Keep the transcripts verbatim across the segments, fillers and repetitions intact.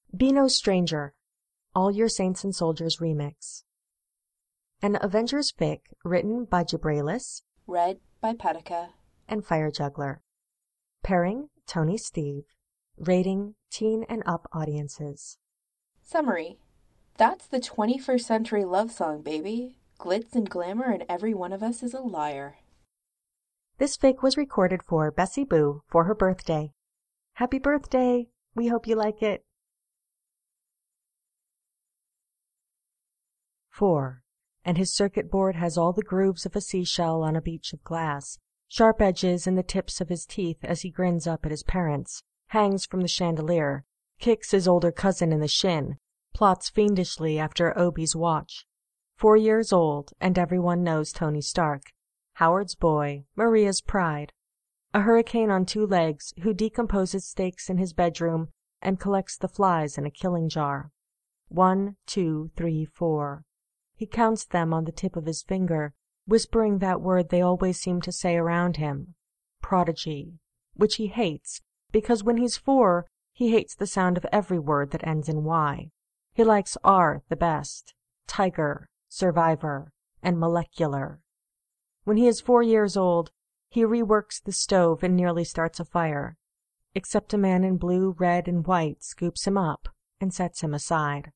Be No Stranger, All Your Saints and Soldiers remix. An Avengers fic written by Jabraelis, read by Petica, and Fire Juggler. Pairing Tony Steve. Rating teen and up audiences. Summary. That's the twenty-first century love song, baby. Glitz and glamour and every one of us is a liar. This fic was recorded for Bessie Boo for her birthday. Happy birthday! We hope you like it. four. And his circuit board has all the grooves of a seashell on a beach of glass, sharp edges in the tips of his teeth as he grins up at his parents, hangs from the chandelier, kicks his older cousin in the shin, plots fiendishly after Obi's watch. Four years old, and everyone knows Tony Stark. Howard's boy, Maria's pride. A hurricane on two legs who decomposes steaks in his bedroom and collects the flies in a killing jar. One, two, three, four. He counts them on the tip of his finger, whispering that word they always seem to say around him, prodigy, which he hates, because when he's four, he hates the sound of every word that ends in Y. He likes R the best, tiger, survivor, and molecular. When he is four years old, he reworks the stove and nearly starts a fire, except a man in blue, red, and white scoops him up and sets him aside.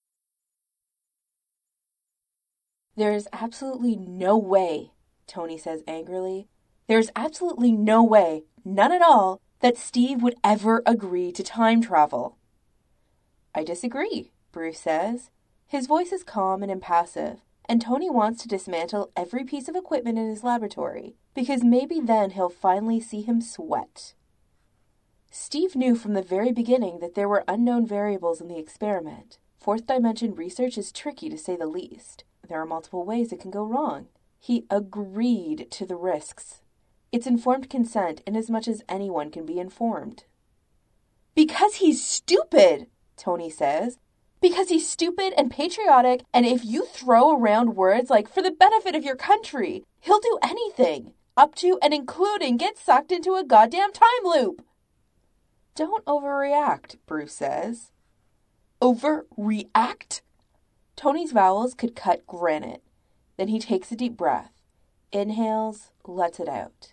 There is absolutely no way, Tony says angrily. There is absolutely no way, none at all, that Steve would ever agree to time travel. I disagree, Bruce says. His voice is calm and impassive, and Tony wants to dismantle every piece of equipment in his laboratory, because maybe then he'll finally see him sweat. Steve knew from the very beginning that there were unknown variables in the experiment. Fourth dimension research is tricky to say the least. There are multiple ways it can go wrong. He agreed to the risks. It's informed consent in as much as anyone can be informed. Because he's stupid, Tony says. Because he's stupid and patriotic, and if you throw around words like for the benefit of your country, he'll do anything, up to and including get sucked into a goddamn time loop. Don't overreact, Bruce says. Overreact? Tony's vowels could cut granite. Then he takes a deep breath, inhales, lets it out.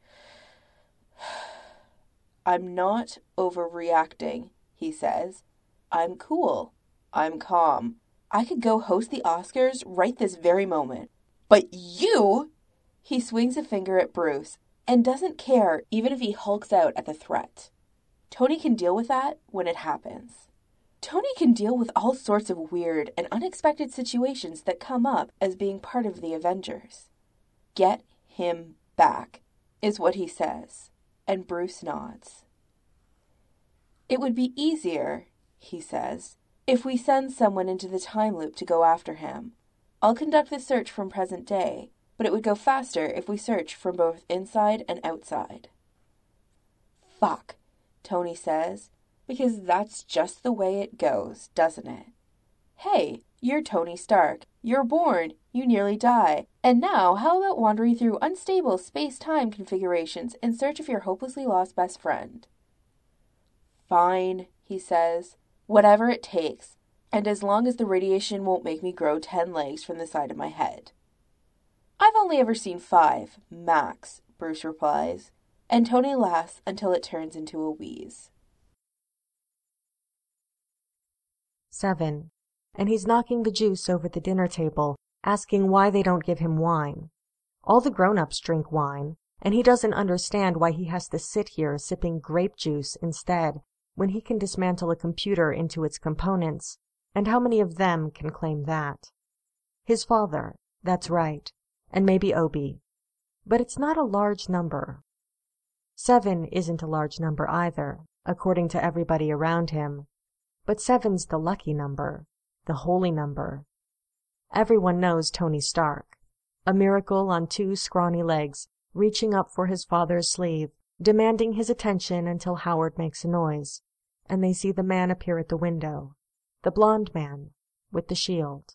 I'm not overreacting, he says. I'm cool. I'm calm. I could go host the Oscars right this very moment. But you... He swings a finger at Bruce and doesn't care even if he hulks out at the threat. Tony can deal with that when it happens. Tony can deal with all sorts of weird and unexpected situations that come up as being part of the Avengers. Get him back, is what he says, and Bruce nods. It would be easier, he says, if we send someone into the time loop to go after him. I'll conduct the search from present day, but it would go faster if we search from both inside and outside. Fuck, Tony says. Because that's just the way it goes, doesn't it? Hey, you're Tony Stark. You're born, you nearly die. And now, how about wandering through unstable space-time configurations in search of your hopelessly lost best friend? Fine, he says. Whatever it takes. And as long as the radiation won't make me grow ten legs from the side of my head. I've only ever seen five, max, Bruce replies. And Tony laughs until it turns into a wheeze. seven. And he's knocking the juice over the dinner table, asking why they don't give him wine. All the grown-ups drink wine, and he doesn't understand why he has to sit here sipping grape juice instead, when he can dismantle a computer into its components, and how many of them can claim that? His father, that's right, and maybe Obi. But it's not a large number. Seven isn't a large number either, according to everybody around him. But seven's the lucky number, the holy number. Everyone knows Tony Stark, a miracle on two scrawny legs, reaching up for his father's sleeve, demanding his attention until Howard makes a noise, and they see the man appear at the window, the blond man with the shield.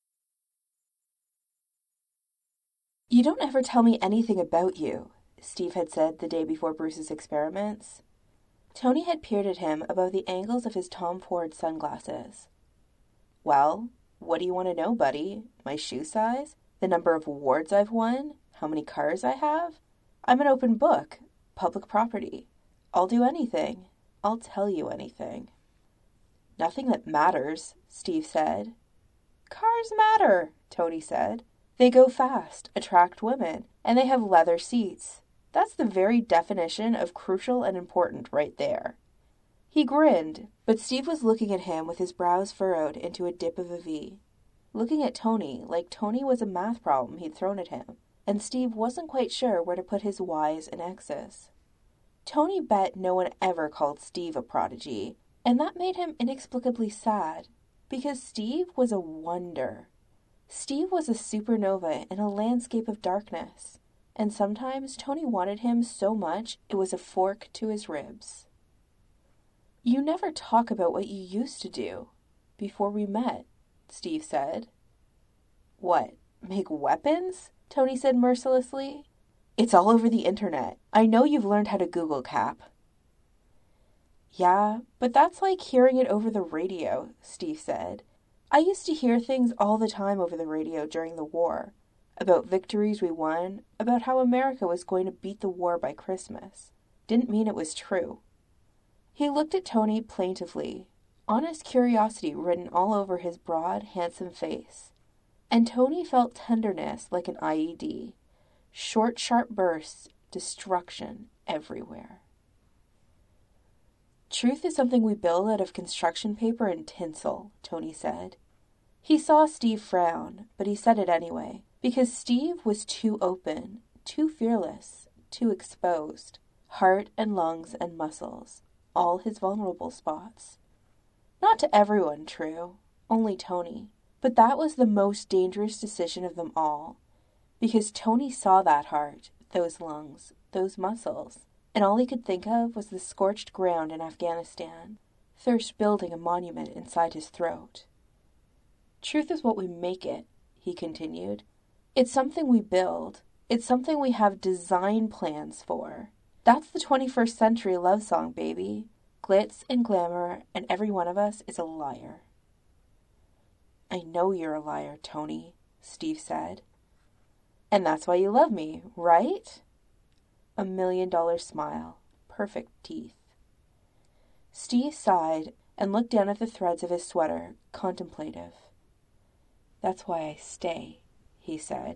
You don't ever tell me anything about you, Steve had said the day before Bruce's experiments. Tony had peered at him above the angles of his Tom Ford sunglasses. Well, what do you want to know, buddy? My shoe size? The number of awards I've won? How many cars I have? I'm an open book. Public property. I'll do anything. I'll tell you anything. Nothing that matters, Steve said. Cars matter, Tony said. They go fast, attract women, and they have leather seats. That's the very definition of crucial and important right there. He grinned, but Steve was looking at him with his brows furrowed into a dip of a V. Looking at Tony like Tony was a math problem he'd thrown at him, and Steve wasn't quite sure where to put his Y's and X's. Tony bet no one ever called Steve a prodigy, and that made him inexplicably sad, because Steve was a wonder. Steve was a supernova in a landscape of darkness, and sometimes Tony wanted him so much it was a fork to his ribs. You never talk about what you used to do before we met, Steve said. What, make weapons? Tony said mercilessly. It's all over the internet. I know you've learned how to Google Cap. Yeah, but that's like hearing it over the radio, Steve said. I used to hear things all the time over the radio during the war. About victories we won, about how America was going to beat the war by Christmas. Didn't mean it was true. He looked at Tony plaintively, honest curiosity written all over his broad, handsome face. And Tony felt tenderness like an I E D. Short, sharp bursts, destruction everywhere. Truth is something we build out of construction paper and tinsel, Tony said. He saw Steve frown, but he said it anyway, because Steve was too open, too fearless, too exposed. Heart and lungs and muscles, all his vulnerable spots. Not to everyone, true, only Tony. But that was the most dangerous decision of them all, because Tony saw that heart, those lungs, those muscles, and all he could think of was the scorched ground in Afghanistan, thirst building a monument inside his throat. Truth is what we make it, he continued. It's something we build. It's something we have design plans for. That's the twenty-first century love song, baby. Glitz and glamour, and every one of us is a liar. I know you're a liar, Tony, Steve said. And that's why you love me, right? A million-dollar smile, perfect teeth. Steve sighed and looked down at the threads of his sweater, contemplative. That's why I stay, he said.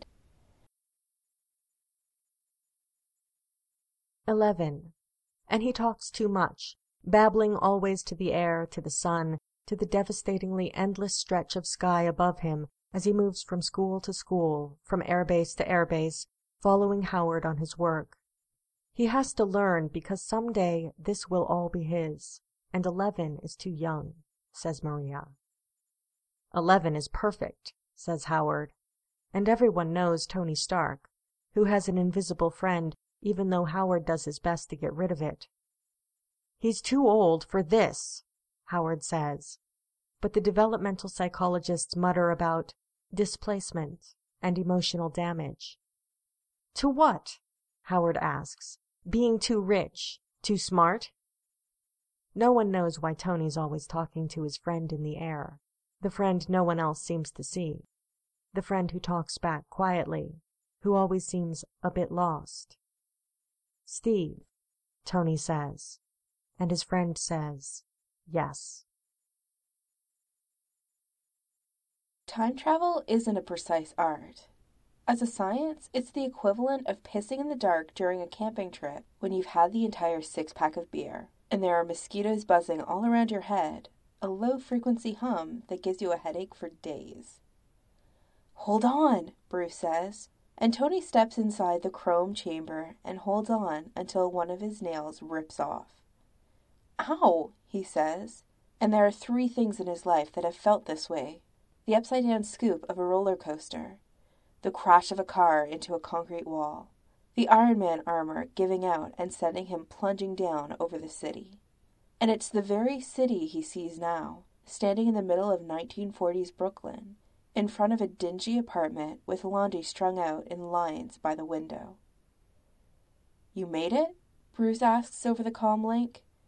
Eleven. And he talks too much, babbling always to the air, to the sun, to the devastatingly endless stretch of sky above him as he moves from school to school, from airbase to airbase, following Howard on his work. He has to learn because some day this will all be his, and eleven is too young, says Maria. Eleven is perfect, says Howard, and everyone knows Tony Stark, who has an invisible friend even though Howard does his best to get rid of it. He's too old for this, Howard says, but the developmental psychologists mutter about displacement and emotional damage. To what? Howard asks. Being too rich, too smart? No one knows why Tony's always talking to his friend in the air, the friend no one else seems to see, the friend who talks back quietly, who always seems a bit lost. Steve, Tony says, and his friend says, yes. Time travel isn't a precise art. As a science, it's the equivalent of pissing in the dark during a camping trip when you've had the entire six-pack of beer, and there are mosquitoes buzzing all around your head, a low-frequency hum that gives you a headache for days. Hold on, Bruce says, and Tony steps inside the chrome chamber and holds on until one of his nails rips off. Ow, he says, and there are three things in his life that have felt this way. The upside-down scoop of a roller coaster, the crash of a car into a concrete wall, the Iron Man armor giving out and sending him plunging down over the city. And it's the very city he sees now, standing in the middle of nineteen forties Brooklyn, in front of a dingy apartment with laundry strung out in lines by the window. You made it? Bruce asks over the comm link.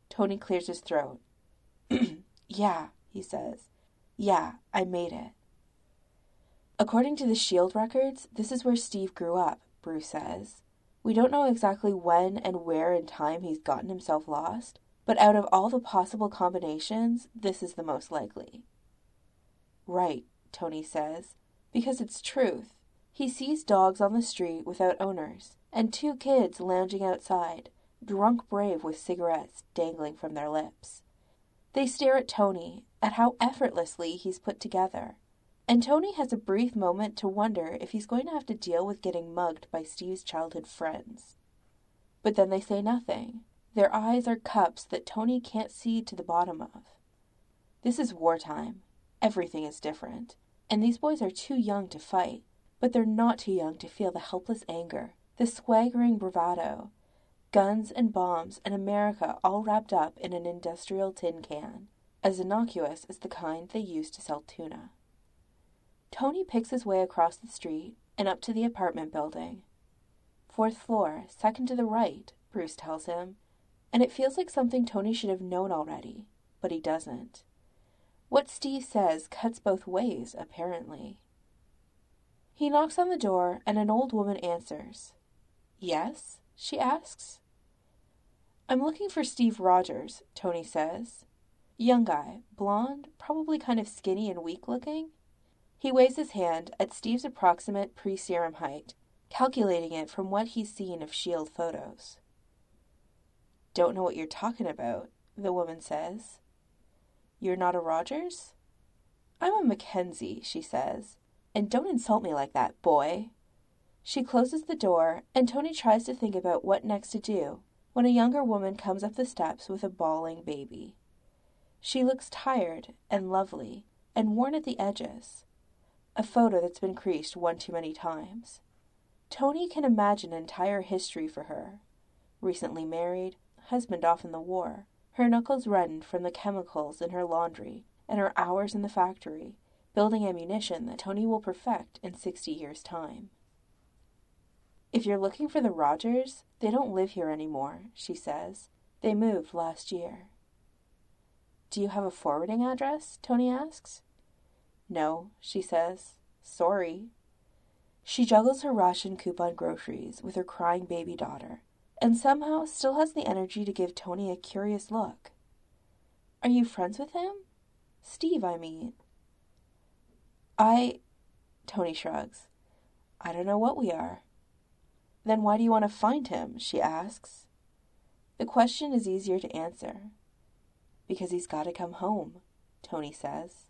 Tony clears his throat. Yeah, he says. Yeah, I made it. According to the SHIELD records, this is where Steve grew up, Bruce says. We don't know exactly when and where in time he's gotten himself lost, but out of all the possible combinations, this is the most likely. Right, Tony says, because it's truth. He sees dogs on the street without owners, and two kids lounging outside, drunk brave with cigarettes dangling from their lips. They stare at Tony, at how effortlessly he's put together. And Tony has a brief moment to wonder if he's going to have to deal with getting mugged by Steve's childhood friends. But then they say nothing. Their eyes are cups that Tony can't see to the bottom of. This is wartime. Everything is different. And these boys are too young to fight, but they're not too young to feel the helpless anger, the swaggering bravado, guns and bombs and America all wrapped up in an industrial tin can, as innocuous as the kind they use to sell tuna. Tony picks his way across the street and up to the apartment building. Fourth floor, second to the right, Bruce tells him, and it feels like something Tony should have known already, but he doesn't. What Steve says cuts both ways, apparently. He knocks on the door, and an old woman answers. Yes? She asks. I'm looking for Steve Rogers, Tony says. Young guy, blonde, probably kind of skinny and weak-looking. He waves his hand at Steve's approximate pre-serum height, calculating it from what he's seen of SHIELD photos. Don't know what you're talking about, the woman says. You're not a Rogers? I'm a Mackenzie, she says. And don't insult me like that, boy. She closes the door, and Tony tries to think about what next to do when a younger woman comes up the steps with a bawling baby. She looks tired and lovely and worn at the edges, a photo that's been creased one too many times. Tony can imagine an entire history for her. Recently married, husband off in the war, her knuckles reddened from the chemicals in her laundry, and her hours in the factory, building ammunition that Tony will perfect in sixty years' time. If you're looking for the Rogers, they don't live here anymore, she says. They moved last year. Do you have a forwarding address? Tony asks. No, she says. Sorry. She juggles her ration coupon groceries with her crying baby daughter, and somehow still has the energy to give Tony a curious look. Are you friends with him? Steve, I mean. I... Tony shrugs. I don't know what we are. Then why do you want to find him? She asks. The question is easier to answer. Because he's got to come home, Tony says.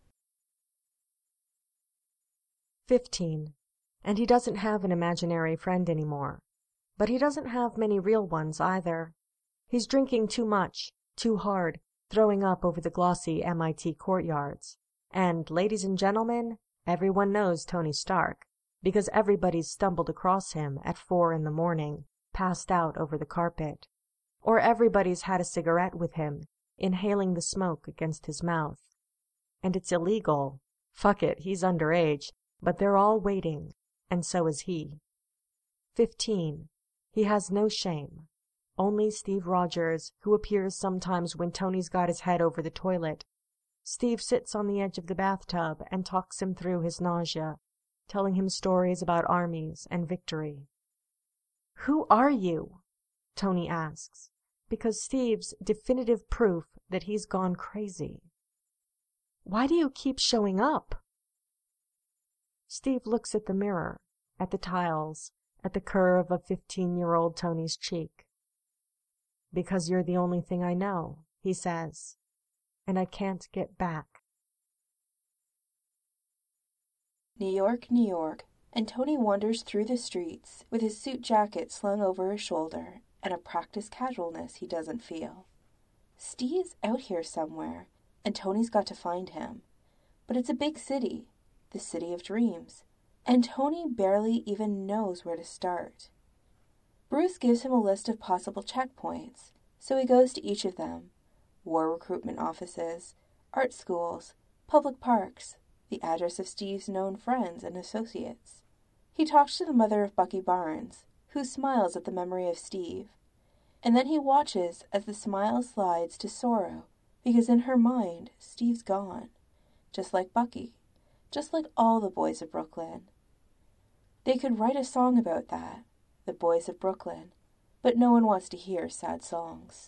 Fifteen. And he doesn't have an imaginary friend anymore. But he doesn't have many real ones either. He's drinking too much, too hard, throwing up over the glossy M I T courtyards. And, ladies and gentlemen, everyone knows Tony Stark, because everybody's stumbled across him at four in the morning, passed out over the carpet. Or everybody's had a cigarette with him, inhaling the smoke against his mouth. And it's illegal. Fuck it, he's underage, but they're all waiting, and so is he. Fifteen. He has no shame. Only Steve Rogers, who appears sometimes when Tony's got his head over the toilet. Steve sits on the edge of the bathtub and talks him through his nausea, telling him stories about armies and victory. Who are you? Tony asks, because Steve's definitive proof that he's gone crazy. Why do you keep showing up? Steve looks at the mirror, at the tiles, at the curve of fifteen-year-old Tony's cheek. Because you're the only thing I know, he says, and I can't get back. New York, New York, and Tony wanders through the streets with his suit jacket slung over his shoulder and a practiced casualness he doesn't feel. Steve's out here somewhere, and Tony's got to find him. But it's a big city, the city of dreams, and Tony barely even knows where to start. Bruce gives him a list of possible checkpoints, so he goes to each of them: war recruitment offices, art schools, public parks, the address of Steve's known friends and associates. He talks to the mother of Bucky Barnes, who smiles at the memory of Steve, And then he watches as the smile slides to sorrow, because in her mind, Steve's gone. Just like Bucky. Just like all the boys of Brooklyn. They could write a song about that, the boys of Brooklyn, but no one wants to hear sad songs.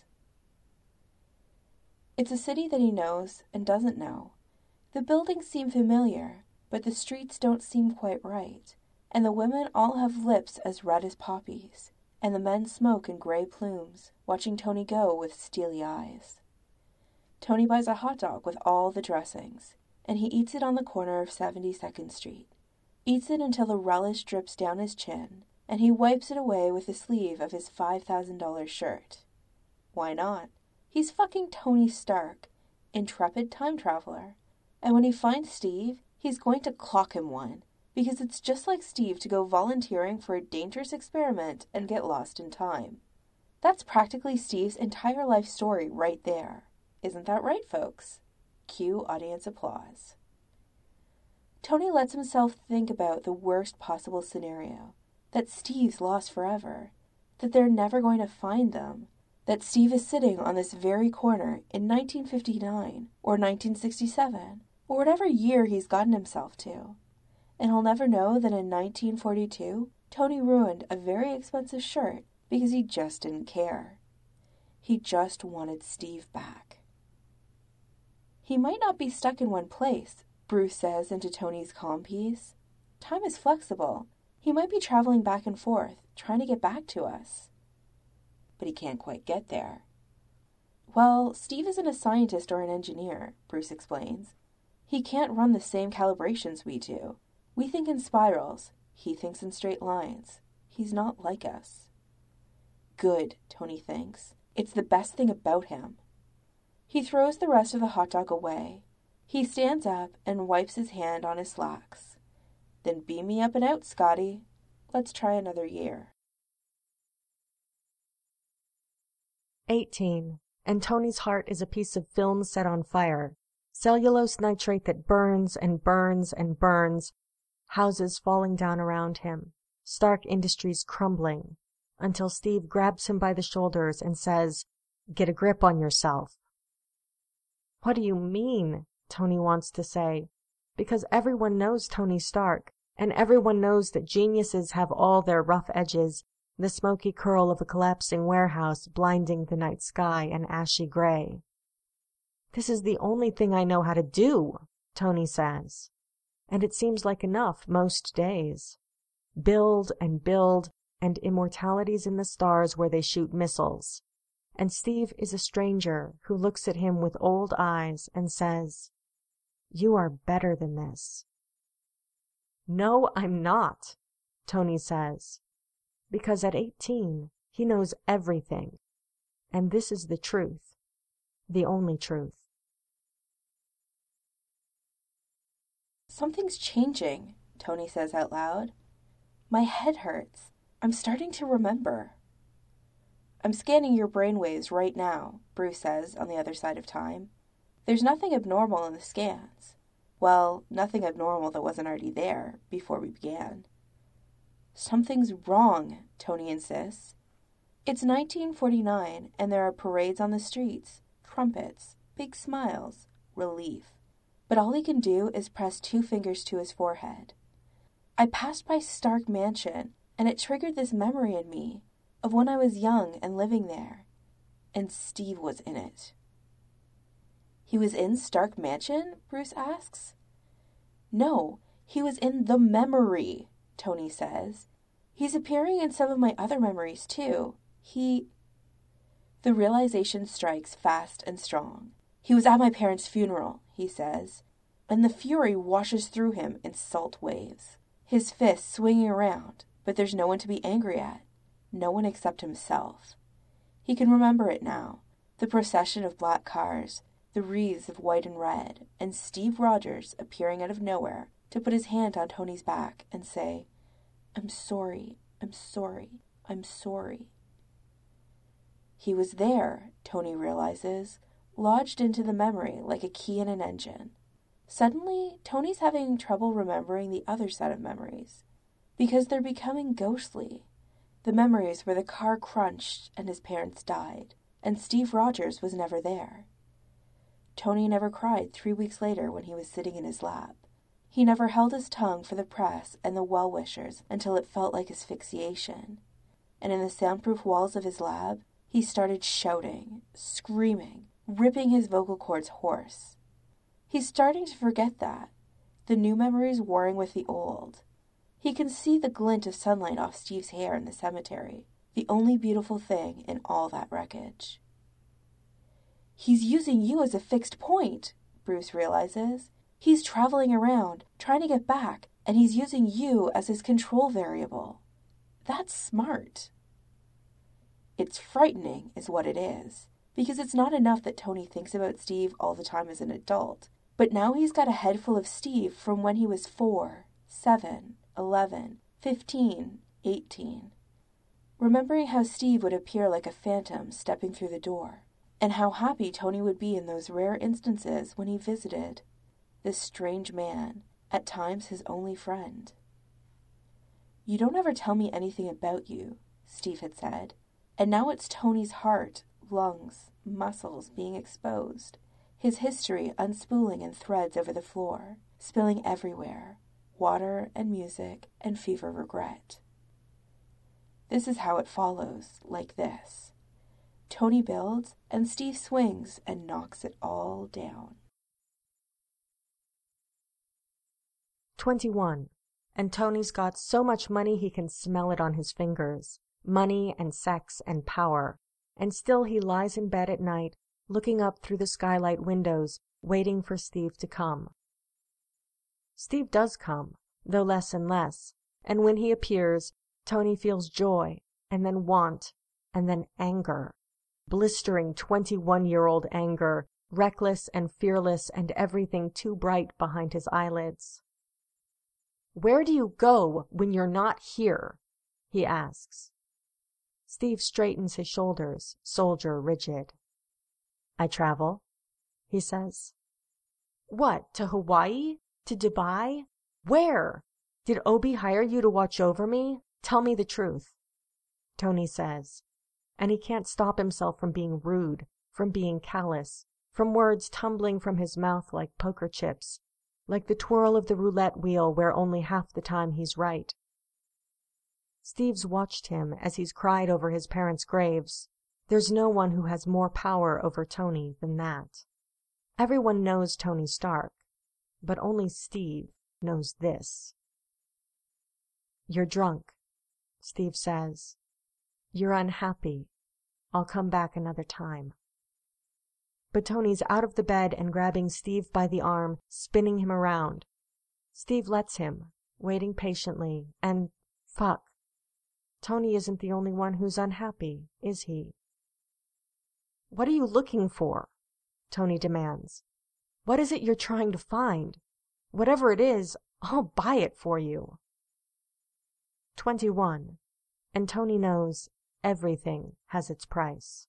It's a city that he knows and doesn't know. The buildings seem familiar, but the streets don't seem quite right, and the women all have lips as red as poppies, and the men smoke in gray plumes, watching Tony go with steely eyes. Tony buys a hot dog with all the dressings, and he eats it on the corner of seventy-second Street. Eats it until the relish drips down his chin, and he wipes it away with the sleeve of his five thousand dollars shirt. Why not? He's fucking Tony Stark, intrepid time traveler. And when he finds Steve, he's going to clock him one, because it's just like Steve to go volunteering for a dangerous experiment and get lost in time. That's practically Steve's entire life story right there. Isn't that right, folks? Cue audience applause. Tony lets himself think about the worst possible scenario, that Steve's lost forever, that they're never going to find them, that Steve is sitting on this very corner in nineteen fifty-nine or nineteen sixty-seven or whatever year he's gotten himself to, and he'll never know that in nineteen forty-two Tony ruined a very expensive shirt because he just didn't care. He just wanted Steve back. He might not be stuck in one place, Bruce says into Tony's calm piece. Time is flexible. He might be traveling back and forth, trying to get back to us. But he can't quite get there. Well, Steve isn't a scientist or an engineer, Bruce explains. He can't run the same calibrations we do. We think in spirals. He thinks in straight lines. He's not like us. Good, Tony thinks. It's the best thing about him. He throws the rest of the hot dog away. He stands up and wipes his hand on his slacks. Then beam me up and out, Scotty. Let's try another year. eighteen. And Tony's heart is a piece of film set on fire. Cellulose nitrate that burns and burns and burns. Houses falling down around him. Stark Industries crumbling. Until Steve grabs him by the shoulders and says, "Get a grip on yourself." "What do you mean?" Tony wants to say, because everyone knows Tony Stark, and everyone knows that geniuses have all their rough edges, the smoky curl of a collapsing warehouse blinding the night sky an ashy gray. "This is the only thing I know how to do," Tony says, and it seems like enough most days. Build and build, and immortality's in the stars where they shoot missiles. And Steve is a stranger who looks at him with old eyes and says, "You are better than this." "No, I'm not," Tony says, because at eighteen he knows everything, and this is the truth, the only truth. Something's changing, Tony says out loud. My head hurts. I'm starting to remember. I'm scanning your brainwaves right now, Bruce says on the other side of time. There's nothing abnormal in the scans. Well, nothing abnormal that wasn't already there before we began. Something's wrong, Tony insists. It's nineteen forty-nine, and there are parades on the streets, trumpets, big smiles, relief. But all he can do is press two fingers to his forehead. I passed by Stark Mansion, and it triggered this memory in me of when I was young and living there, and Steve was in it. He was in Stark Mansion? Bruce asks. No, he was in the memory, Tony says. He's appearing in some of my other memories, too. He... The realization strikes fast and strong. He was at my parents' funeral, he says, and the fury washes through him in salt waves. His fists swinging around, but there's no one to be angry at. No one except himself. He can remember it now. The procession of black cars, the wreaths of white and red, and Steve Rogers appearing out of nowhere to put his hand on Tony's back and say, I'm sorry, I'm sorry, I'm sorry. He was there, Tony realizes, lodged into the memory like a key in an engine. Suddenly, Tony's having trouble remembering the other set of memories, because they're becoming ghostly. The memories where the car crunched and his parents died, and Steve Rogers was never there. Tony never cried three weeks later when he was sitting in his lap. He never held his tongue for the press and the well-wishers until it felt like asphyxiation. And in the soundproof walls of his lab, he started shouting, screaming, ripping his vocal cords hoarse. He's starting to forget that, the new memories warring with the old. He can see the glint of sunlight off Steve's hair in the cemetery, the only beautiful thing in all that wreckage. He's using you as a fixed point, Bruce realizes. He's traveling around, trying to get back, and he's using you as his control variable. That's smart. It's frightening, is what it is, because it's not enough that Tony thinks about Steve all the time as an adult, but now he's got a head full of Steve from when he was four, seven, eleven, fifteen, eighteen. Remembering how Steve would appear like a phantom stepping through the door, and how happy Tony would be in those rare instances when he visited this strange man, at times his only friend. "You don't ever tell me anything about you," Steve had said, and now it's Tony's heart, lungs, muscles being exposed, his history unspooling in threads over the floor, spilling everywhere, water and music and fever regret. This is how it follows, like this. Tony builds, and Steve swings and knocks it all down. twenty-one. And Tony's got so much money he can smell it on his fingers. Money and sex and power. And still he lies in bed at night, looking up through the skylight windows, waiting for Steve to come. Steve does come, though less and less, and when he appears, Tony feels joy, and then want, and then anger. Blistering twenty-one-year-old anger, reckless and fearless and everything too bright behind his eyelids. "Where do you go when you're not here?" he asks. Steve straightens his shoulders, soldier rigid. "I travel," he says. "What, to Hawaii? To Dubai? Where? Did Obi hire you to watch over me? Tell me the truth," Tony says, and he can't stop himself from being rude, from being callous, from words tumbling from his mouth like poker chips, like the twirl of the roulette wheel where only half the time he's right. Steve's watched him as he's cried over his parents' graves. There's no one who has more power over Tony than that. Everyone knows Tony Stark, but only Steve knows this. "You're drunk," Steve says. "You're unhappy. I'll come back another time." But Tony's out of the bed and grabbing Steve by the arm, spinning him around. Steve lets him, waiting patiently, and, fuck, Tony isn't the only one who's unhappy, is he? "What are you looking for?" Tony demands. "What is it you're trying to find? Whatever it is, I'll buy it for you." twenty-one. And Tony knows everything has its price.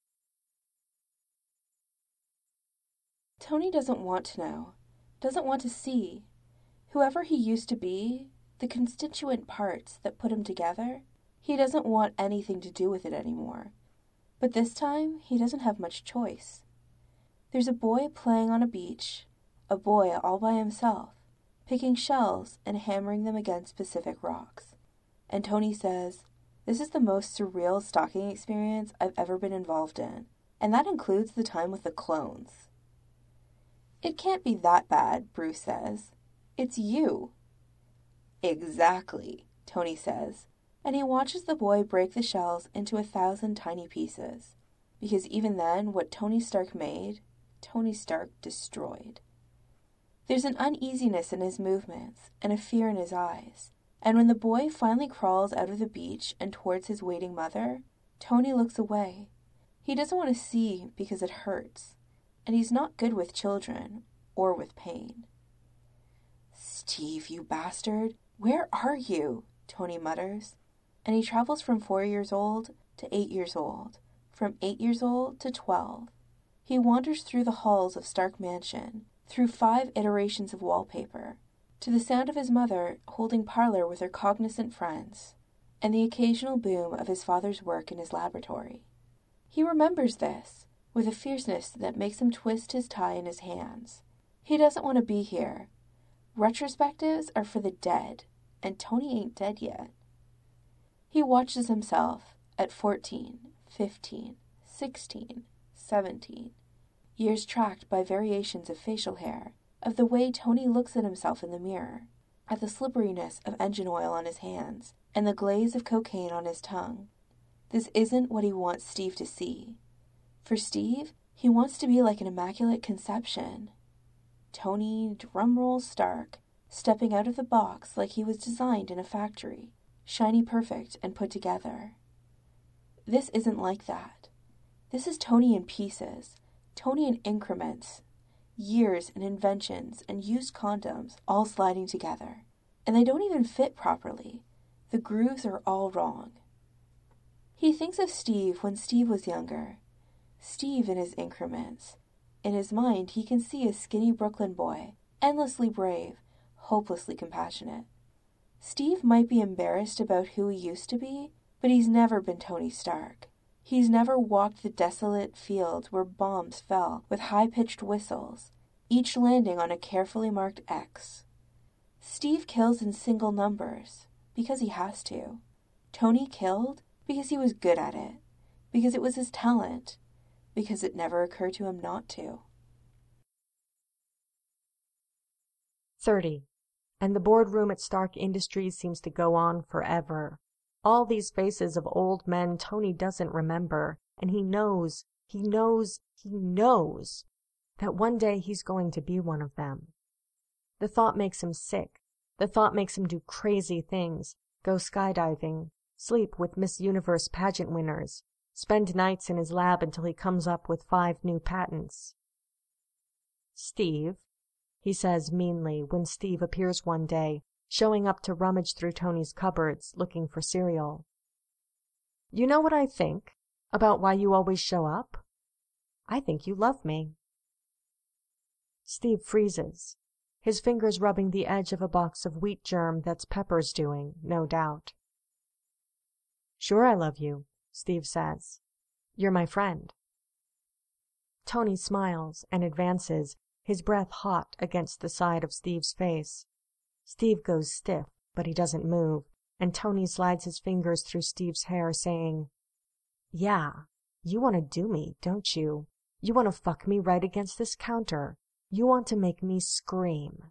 Tony doesn't want to know, doesn't want to see. Whoever he used to be, the constituent parts that put him together, he doesn't want anything to do with it anymore. But this time, he doesn't have much choice. There's a boy playing on a beach, a boy all by himself, picking shells and hammering them against specific rocks. And Tony says, "This is the most surreal stalking experience I've ever been involved in, and that includes the time with the clones." "It can't be that bad," Bruce says. "It's you." "Exactly," Tony says, and he watches the boy break the shells into a thousand tiny pieces, because even then, what Tony Stark made, Tony Stark destroyed. There's an uneasiness in his movements and a fear in his eyes, and when the boy finally crawls out of the beach and towards his waiting mother, Tony looks away. He doesn't want to see because it hurts, and he's not good with children or with pain. "Steve, you bastard, where are you?" Tony mutters, and he travels from four years old to eight years old, from eight years old to twelve. He wanders through the halls of Stark Mansion, through five iterations of wallpaper, to the sound of his mother holding parlor with her cognizant friends, and the occasional boom of his father's work in his laboratory. He remembers this, with a fierceness that makes him twist his tie in his hands. He doesn't want to be here. Retrospectives are for the dead, and Tony ain't dead yet. He watches himself at fourteen, fifteen, sixteen, seventeen, years tracked by variations of facial hair, of the way Tony looks at himself in the mirror, at the slipperiness of engine oil on his hands, and the glaze of cocaine on his tongue. This isn't what he wants Steve to see. For Steve, he wants to be like an immaculate conception. Tony drumroll Stark, stepping out of the box like he was designed in a factory, shiny perfect and put together. This isn't like that. This is Tony in pieces, Tony in increments, years and inventions and used condoms all sliding together. And they don't even fit properly. The grooves are all wrong. He thinks of Steve when Steve was younger. Steve in his increments. In his mind, he can see a skinny Brooklyn boy, endlessly brave, hopelessly compassionate. Steve might be embarrassed about who he used to be, but he's never been Tony Stark. He's never walked the desolate fields where bombs fell with high-pitched whistles, each landing on a carefully marked X. Steve kills in single numbers, because he has to. Tony killed because he was good at it, because it was his talent, because it never occurred to him not to. thirty. And the boardroom at Stark Industries seems to go on forever. All these faces of old men Tony doesn't remember, and he knows, he knows, he knows that one day he's going to be one of them. The thought makes him sick. The thought makes him do crazy things, go skydiving, sleep with Miss Universe pageant winners, spend nights in his lab until he comes up with five new patents. "Steve," he says meanly when Steve appears one day, showing up to rummage through Tony's cupboards, looking for cereal. "You know what I think about why you always show up? I think you love me." Steve freezes, his fingers rubbing the edge of a box of wheat germ that's Pepper's doing, no doubt. "Sure I love you," Steve says. "You're my friend." Tony smiles and advances, his breath hot against the side of Steve's face. Steve goes stiff, but he doesn't move, and Tony slides his fingers through Steve's hair, saying, "Yeah, you want to do me, don't you? You want to fuck me right against this counter. You want to make me scream."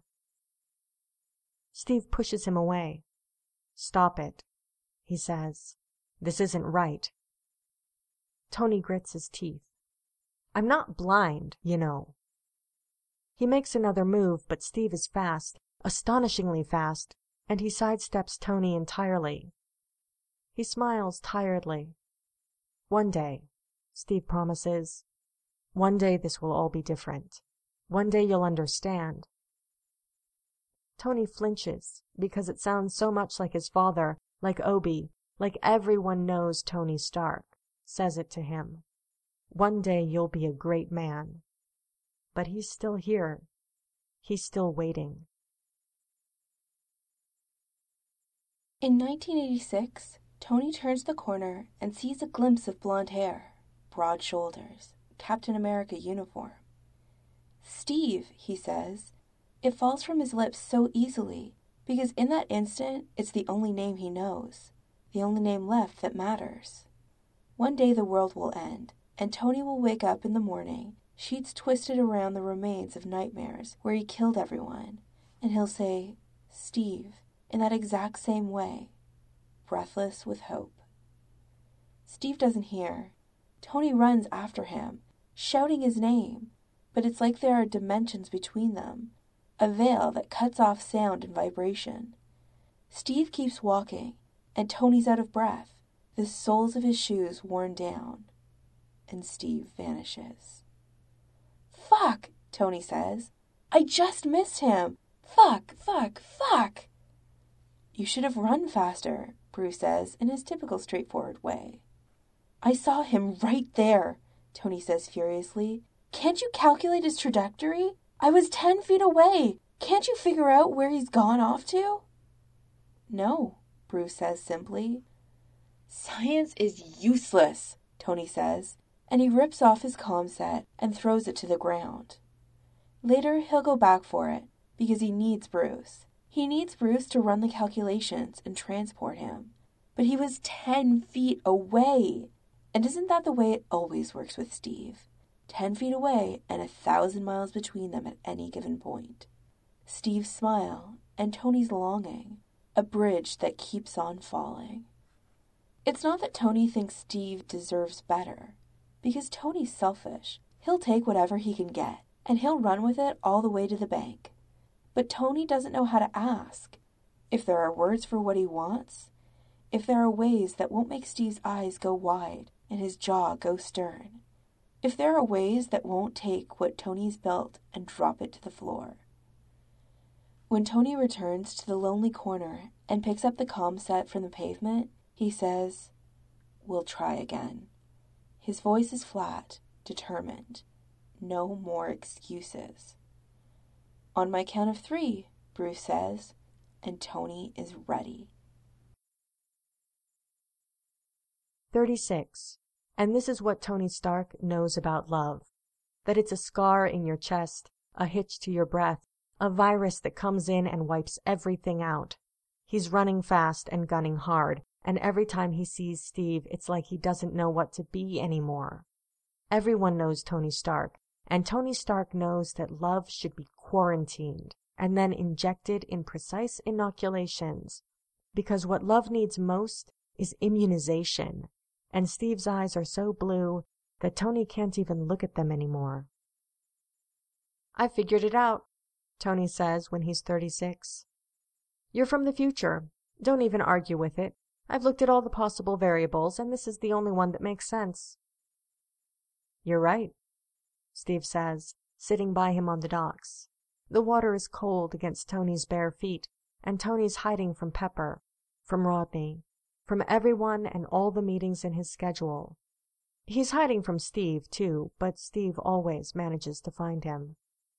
Steve pushes him away. "Stop it," he says. "This isn't right." Tony grits his teeth. "I'm not blind, you know." He makes another move, but Steve is fast, astonishingly fast, and he sidesteps Tony entirely. He smiles tiredly. "One day," Steve promises, "one day this will all be different. One day you'll understand." Tony flinches because it sounds so much like his father, like Obi, like everyone knows Tony Stark, says it to him. One day you'll be a great man. But he's still here. He's still waiting. In nineteen eighty-six, Tony turns the corner and sees a glimpse of blonde hair, broad shoulders, Captain America uniform. "Steve," he says. It falls from his lips so easily, because in that instant it's the only name he knows, the only name left that matters. One day the world will end, and Tony will wake up in the morning, sheets twisted around the remains of nightmares where he killed everyone, and he'll say, "Steve," in that exact same way, breathless with hope. Steve doesn't hear. Tony runs after him, shouting his name, but it's like there are dimensions between them, a veil that cuts off sound and vibration. Steve keeps walking, and Tony's out of breath, the soles of his shoes worn down, and Steve vanishes. "Fuck," Tony says. "I just missed him. Fuck, fuck, fuck." "You should have run faster," Bruce says in his typical straightforward way. "I saw him right there," Tony says furiously. "Can't you calculate his trajectory? I was ten feet away. Can't you figure out where he's gone off to?" "No," Bruce says simply. Science is useless, Tony says, and he rips off his comm set and throws it to the ground. Later, he'll go back for it, because he needs Bruce. He needs Bruce to run the calculations and transport him. But he was ten feet away. And isn't that the way it always works with Steve? Ten feet away and a thousand miles between them at any given point. Steve's smile and Tony's longing, a bridge that keeps on falling. It's not that Tony thinks Steve deserves better, because Tony's selfish. He'll take whatever he can get, and he'll run with it all the way to the bank. But Tony doesn't know how to ask. If there are words for what he wants, if there are ways that won't make Steve's eyes go wide and his jaw go stern, if there are ways that won't take what Tony's built and drop it to the floor. When Tony returns to the lonely corner and picks up the comm set from the pavement, he says, "We'll try again." His voice is flat, determined. No more excuses. "On my count of three," Bruce says, and Tony is ready. thirty-six. And this is what Tony Stark knows about love. That it's a scar in your chest, a hitch to your breath, a virus that comes in and wipes everything out. He's running fast and gunning hard, and every time he sees Steve, it's like he doesn't know what to be anymore. Everyone knows Tony Stark, and Tony Stark knows that love should be quarantined and then injected in precise inoculations, because what love needs most is immunization, and Steve's eyes are so blue that Tony can't even look at them anymore. "I figured it out," Tony says when he's thirty-six. "You're from the future. Don't even argue with it. I've looked at all the possible variables, and this is the only one that makes sense." "You're right," Steve says, sitting by him on the docks. The water is cold against Tony's bare feet, and Tony's hiding from Pepper, from Rodney, from everyone and all the meetings in his schedule. He's hiding from Steve, too, but Steve always manages to find him.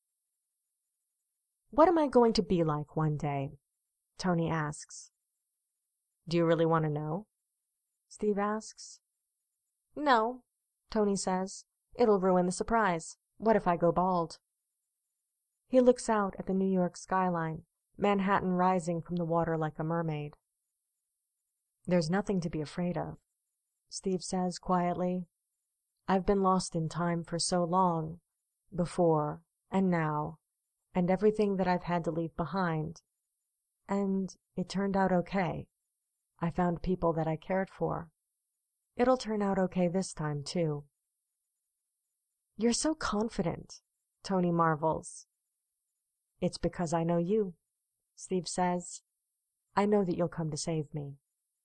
"What am I going to be like one day?" Tony asks. "Do you really want to know?" Steve asks. "No," Tony says. "It'll ruin the surprise. What if I go bald?" He looks out at the New York skyline, Manhattan rising from the water like a mermaid. "There's nothing to be afraid of," Steve says quietly. "I've been lost in time for so long, before and now, and everything that I've had to leave behind. And it turned out okay. I found people that I cared for. It'll turn out okay this time, too." "You're so confident," Tony marvels. "It's because I know you," Steve says. "I know that you'll come to save me."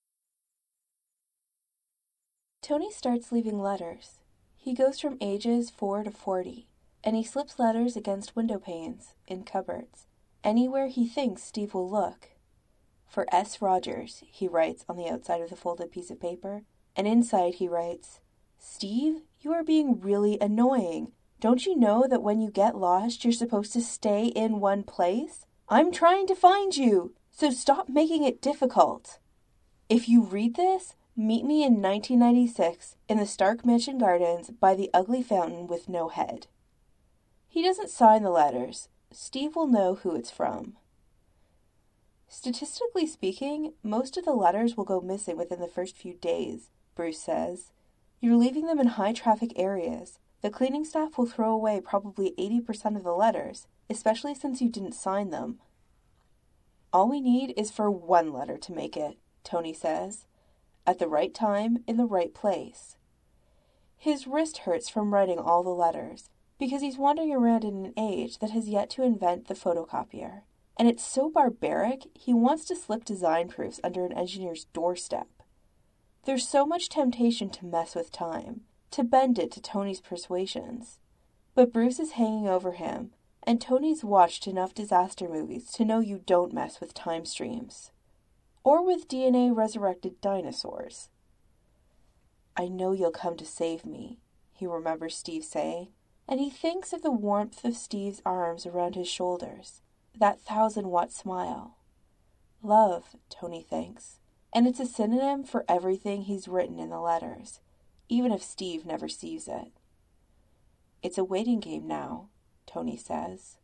Tony starts leaving letters. He goes from ages four to forty, and he slips letters against window panes, in cupboards, anywhere he thinks Steve will look. "For S. Rogers," he writes on the outside of the folded piece of paper, and inside he writes, "Steve, you are being really annoying. Don't you know that when you get lost, you're supposed to stay in one place? I'm trying to find you, so stop making it difficult. If you read this, meet me in nineteen ninety-six in the Stark Mansion Gardens by the ugly fountain with no head." He doesn't sign the letters. Steve will know who it's from. Statistically speaking, most of the letters will go missing within the first few days, Bruce says. You're leaving them in high-traffic areas. The cleaning staff will throw away probably eighty percent of the letters, especially since you didn't sign them. "All we need is for one letter to make it," Tony says. "At the right time, in the right place." His wrist hurts from writing all the letters, because he's wandering around in an age that has yet to invent the photocopier. And it's so barbaric, he wants to slip design proofs under an engineer's doorstep. There's so much temptation to mess with time, to bend it to Tony's persuasions. But Bruce is hanging over him, and Tony's watched enough disaster movies to know you don't mess with time streams. Or with D N A-resurrected dinosaurs. "I know you'll come to save me," he remembers Steve saying, and he thinks of the warmth of Steve's arms around his shoulders, that thousand-watt smile. Love, Tony thinks, And it's a synonym for everything he's written in the letters, even if Steve never sees it. It's a waiting game now, Tony says.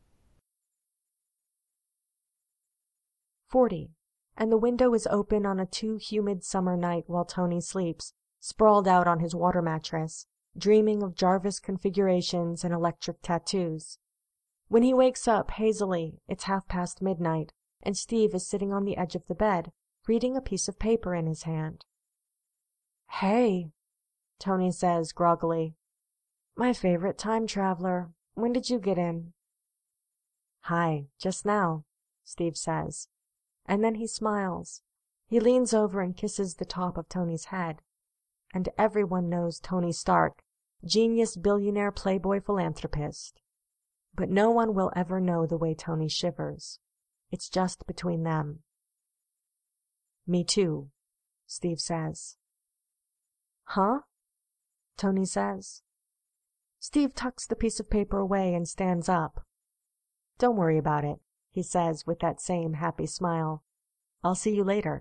Forty. And the window is open on a too humid summer night while Tony sleeps, sprawled out on his water mattress, dreaming of Jarvis configurations and electric tattoos. When he wakes up hazily, it's half past midnight, and Steve is sitting on the edge of the bed, reading a piece of paper in his hand. "Hey," Tony says groggily. "My favorite time traveler. When did you get in?" "Hi, just now," Steve says. And then he smiles. He leans over and kisses the top of Tony's head. And everyone knows Tony Stark, genius billionaire playboy philanthropist. But no one will ever know the way Tony shivers. It's just between them. "Me too," Steve says. "Huh?" Tony says. Steve tucks the piece of paper away and stands up. "Don't worry about it," he says with that same happy smile. "I'll see you later."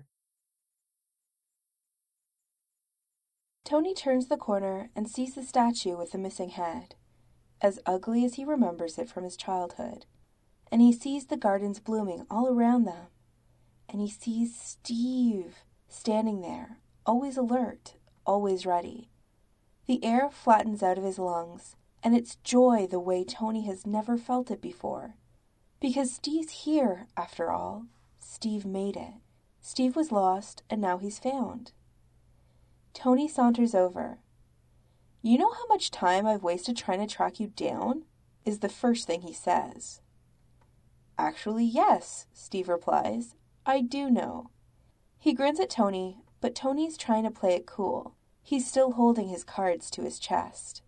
Tony turns the corner and sees the statue with the missing head, as ugly as he remembers it from his childhood. And he sees the gardens blooming all around them. And he sees Steve standing there, always alert, always ready. The air flattens out of his lungs, and it's joy the way Tony has never felt it before. Because Steve's here, after all. Steve made it. Steve was lost, and now he's found. Tony saunters over. "You know how much time I've wasted trying to track you down?" is the first thing he says. "Actually, yes," Steve replies. "I do know." He grins at Tony, but Tony's trying to play it cool. He's still holding his cards to his chest.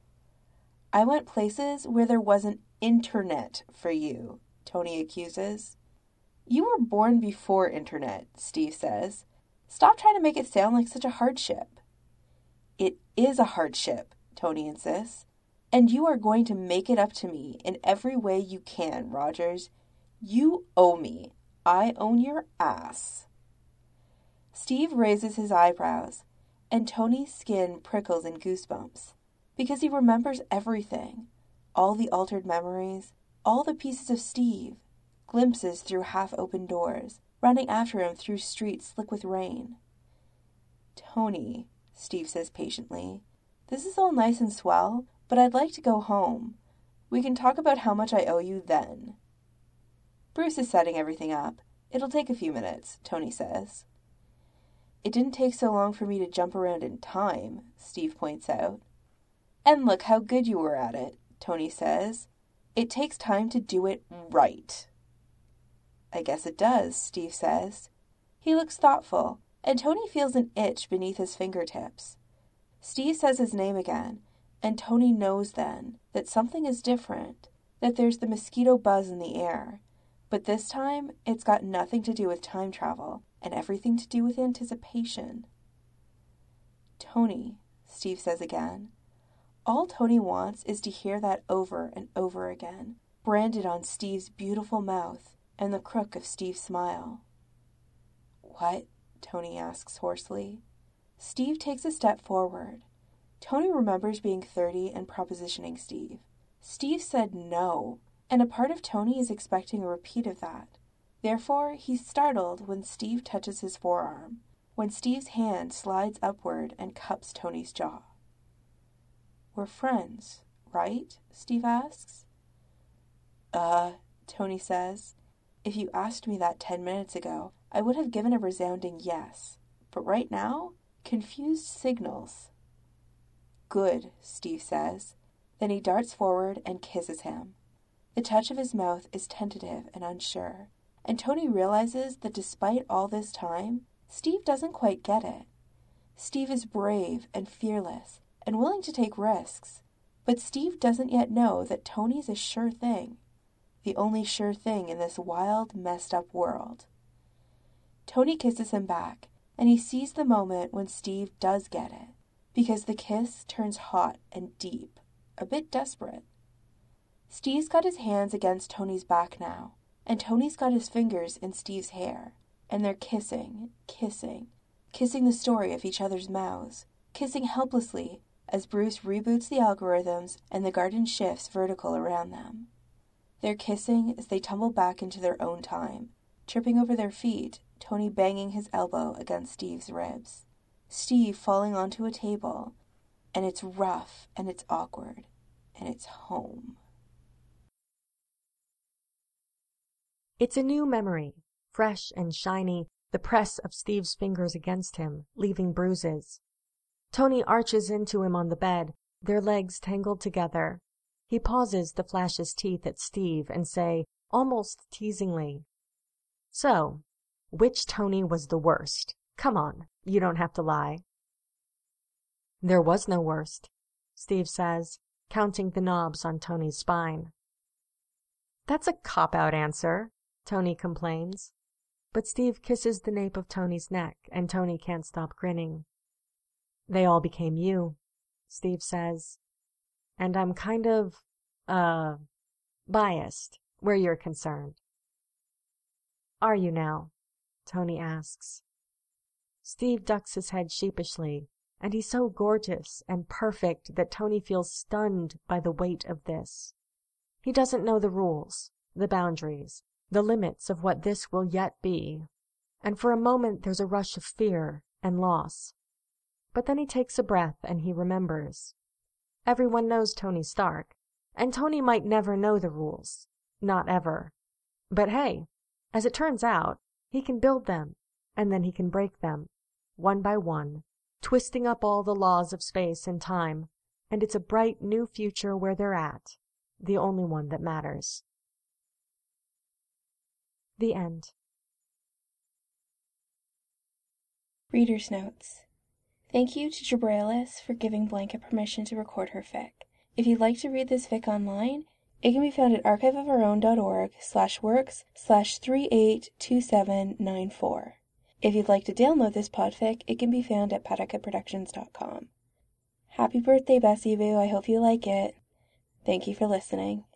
"I went places where there wasn't internet for you," Tony accuses. "You were born before internet," Steve says. "Stop trying to make it sound like such a hardship." "It is a hardship," Tony insists. "And you are going to make it up to me in every way you can, Rogers. You owe me. I own your ass." Steve raises his eyebrows, and Tony's skin prickles in goosebumps, because he remembers everything, all the altered memories, all the pieces of Steve, glimpses through half-open doors, running after him through streets slick with rain. "Tony," Steve says patiently, "this is all nice and swell, but I'd like to go home. We can talk about how much I owe you then." "Bruce is setting everything up. It'll take a few minutes," Tony says. "It didn't take so long for me to jump around in time," Steve points out. "And look how good you were at it," Tony says. "It takes time to do it right." "I guess it does," Steve says. He looks thoughtful, and Tony feels an itch beneath his fingertips. Steve says his name again, and Tony knows then that something is different, that there's the mosquito buzz in the air. But this time, it's got nothing to do with time travel, and everything to do with anticipation. "Tony," Steve says again. All Tony wants is to hear that over and over again, branded on Steve's beautiful mouth and the crook of Steve's smile. "What?" Tony asks hoarsely. Steve takes a step forward. Tony remembers being thirty and propositioning Steve. Steve said no, and a part of Tony is expecting a repeat of that. Therefore, he's startled when Steve touches his forearm, when Steve's hand slides upward and cups Tony's jaw. "We're friends, right?" Steve asks. Uh, Tony says. "If you asked me that ten minutes ago, I would have given a resounding yes. But right now, confused signals." "Good," Steve says. Then he darts forward and kisses him. The touch of his mouth is tentative and unsure, and Tony realizes that despite all this time, Steve doesn't quite get it. Steve is brave and fearless and willing to take risks, but Steve doesn't yet know that Tony's a sure thing, the only sure thing in this wild, messed up world. Tony kisses him back, and he sees the moment when Steve does get it, because the kiss turns hot and deep, a bit desperate. Steve's got his hands against Tony's back now, and Tony's got his fingers in Steve's hair. And they're kissing, kissing, kissing the story of each other's mouths, kissing helplessly as Bruce reboots the algorithms and the garden shifts vertical around them. They're kissing as they tumble back into their own time, tripping over their feet, Tony banging his elbow against Steve's ribs. Steve falling onto a table, and it's rough and it's awkward, and it's home. It's a new memory, fresh and shiny, the press of Steve's fingers against him, leaving bruises. Tony arches into him on the bed, their legs tangled together. He pauses to flash his teeth at Steve and say, almost teasingly, "So, which Tony was the worst? Come on, you don't have to lie." "There was no worst," Steve says, counting the knobs on Tony's spine. "That's a cop-out answer," Tony complains. But Steve kisses the nape of Tony's neck, and Tony can't stop grinning. "They all became you," Steve says. "And I'm kind of, uh, biased, where you're concerned." "Are you now?" Tony asks. Steve ducks his head sheepishly, and he's so gorgeous and perfect that Tony feels stunned by the weight of this. He doesn't know the rules, the boundaries, the limits of what this will yet be, and for a moment there's a rush of fear and loss. But then he takes a breath and he remembers. Everyone knows Tony Stark, and Tony might never know the rules, not ever. But hey, as it turns out, he can build them, and then he can break them, one by one, twisting up all the laws of space and time, and it's a bright new future where they're at, the only one that matters. The end. Reader's Notes. Thank you to Jabrailus for giving Blanket permission to record her fic. If you'd like to read this fic online, it can be found at archiveofourown.org slash works slash three eight two seven nine four. If you'd like to download this podfic, it can be found at patica productions dot com. Happy birthday, Bessie Boo. I hope you like it. Thank you for listening.